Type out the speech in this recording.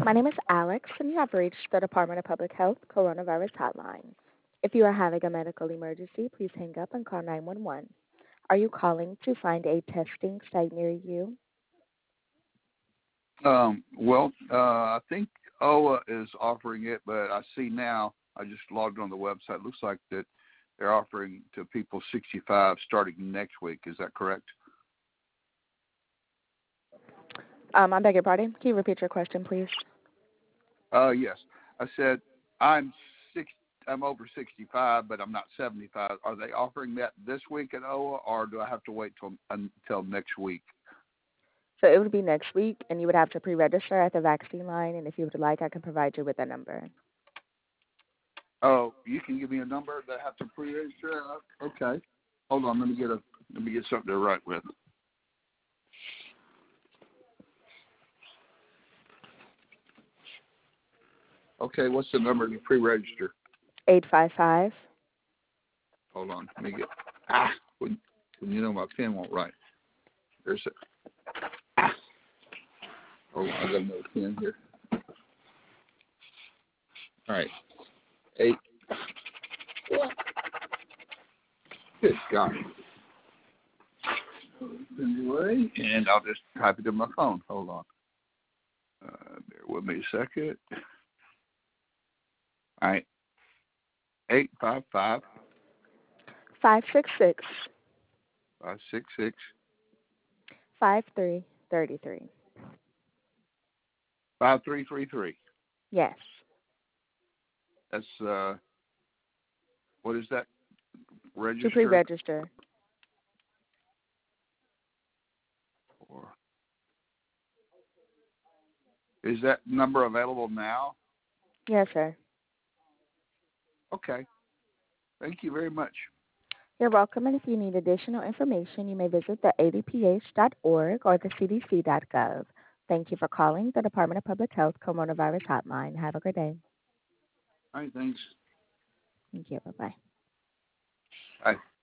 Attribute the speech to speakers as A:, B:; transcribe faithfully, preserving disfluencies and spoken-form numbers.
A: My name is Alex, and you have reached the Department of Public Health Coronavirus Hotline. If you are having a medical emergency, please hang up and call nine one one. Are you calling to find a testing site near you?
B: Um, well, uh, I think O A is offering it, but I see now, I just logged on the website. It looks like that they're offering to people sixty-five starting next week. Is that correct?
A: Um, I beg your pardon. Can you repeat your question, please?
B: Uh, yes. I said I'm six. I'm over sixty-five, but I'm not seventy-five. Are they offering that this week at O A, or do I have to wait till until next week?
A: So it would be next week, and you would have to pre-register at the vaccine line, and if you would like, I can provide you with a number.
B: Oh, you can give me a number that I have to pre-register? Okay. Hold on. Let me get a. Let me get something to write with. Okay. What's the number to pre-register?
A: eight five five.
B: Hold on. Let me get. Ah. When, when you know my pen won't write. There's a. Ah. Hold on. I got another pen here. All right. Eight. Good God. Anyway, and I'll just type it in my phone. Hold on. Uh, bear with me a second. All right. Eight five five
A: five six six.
B: five six six.
A: five three three three.
B: Five three three three.
A: Yes.
B: That's uh. What is that?
A: To
B: Register.
A: pre-register.
B: Or is that number available now?
A: Yes, sir.
B: Okay. Thank you very much.
A: You're welcome, and if you need additional information, you may visit the A D P H dot org or the C D C dot gov. Thank you for calling the Department of Public Health Coronavirus Hotline. Have a good day.
B: All right. Thanks.
A: Thank you. Bye-bye.
B: Bye.